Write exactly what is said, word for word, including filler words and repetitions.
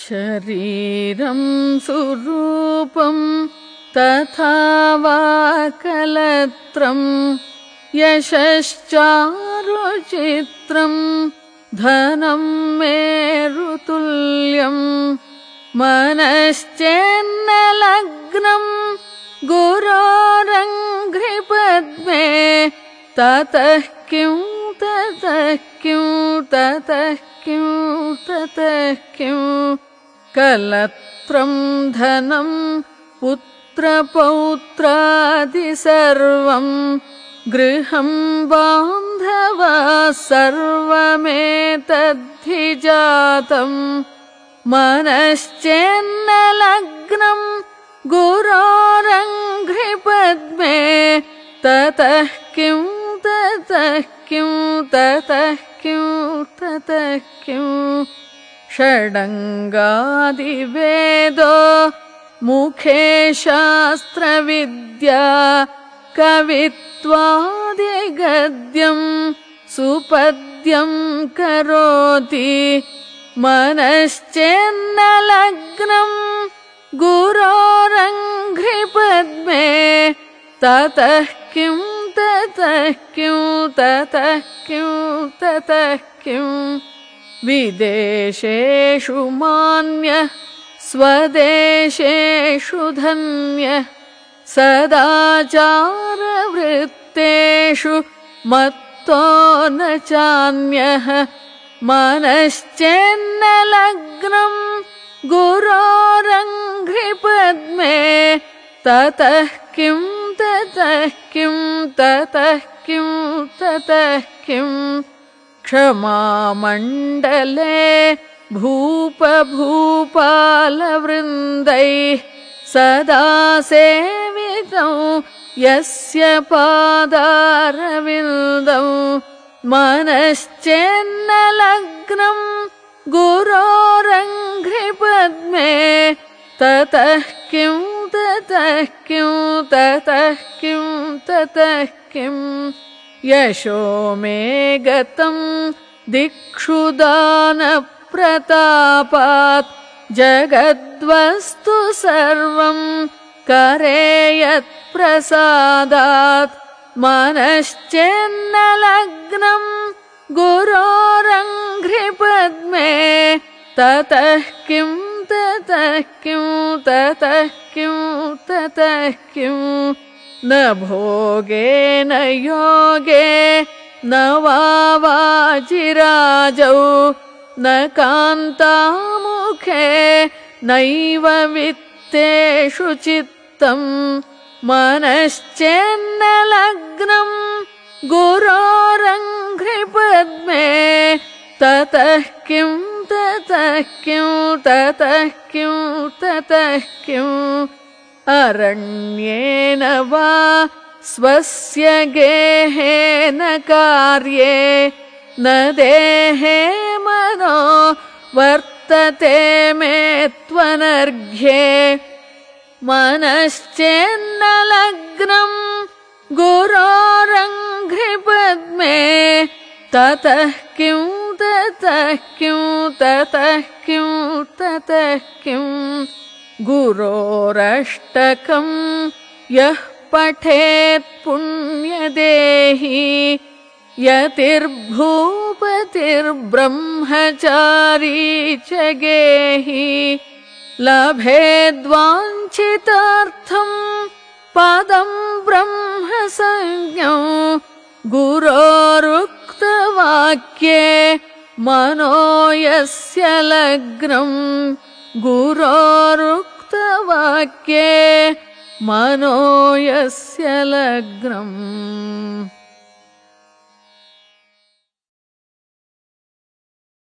शरीरं सुरूपं तथा वा कलत्रं यशश्चारुचित्रं धनं मेरुतुल्यं मनश्चेन्नलग्नं गुरोरङ्घ्रिपद्मे ततः किं ततः किं ततः किं ततः किं कलत्रं धनं पुत्रपौत्रादि सर्वं गृहं बान्धवाः सर्वमेतद्धि जातं मनश्चेन्नलग्नं गुरोरङ्घ्रिपद्मे ततः किं ततः किं ततः किं ततः किं षडङ्गादिवेदो मुखे शास्त्रविद्या कवित्वादिगद्यं सुपद्यं करोति मनश्चेन्नलग्नं गुरोरङ्घ्रिपद्मे ततः किं ततः किं ततः किं ततः किं विदेशेषु मान्यः स्वदेशेषु धन्यः सदाचारवृत्तेषु मत्तो न चान्यः मनश्चेन्नलग्नं गुरोरङ्घ्रिपद्मे ततः किं ततः किं ततः किं ततः किं क्षमामण्डले भूपभूपालवृन्दैः सदा सेवितं यस्य पादारविन्दौ मनश्चेन्नलग्नं गुरोरङ्घ्रिपद्मे ततः किं ततः किं ततः किं ततः किं यशो मे गतं दिक्षु दानप्रतापात् जगद्वस्तु सर्वं करे यत्प्रसादात् मनश्चेन्नलग्नं गुरोरङ्घ्रिपद्मे ततः किं ततः किं ततः किं ततः किं न भोगे न योगे न वा वाजिराजौ न कान्तामुखे नैव वित्तेषु चित्तं मनश्चेन्नलग्नं गुरोरङ्घ्रिपद्मे ततः किं ततः किं ततः किं ततः किं अरण्येन वा स्वस्य गेहेन कार्ये न देहे मनो वर्तते मे त्वनर्घ्ये मनश्चेन्नलग्नं गुरोरङ्घ्रिपद्मे ततः किं ततः किं ततः किं ततः किं गुरोरष्टकं यः पठेत् पुण्यदेही यतिर्भूपतिर्ब्रह्मचारी च गेहि लभेद्वाञ्छितार्थं पदं ब्रह्मसंज्ञौ गुरोरुक्तवाक्ये मनो यस्य लग्नं गुरोरुक्तवाक्ये मनो यस्य लग्नम्।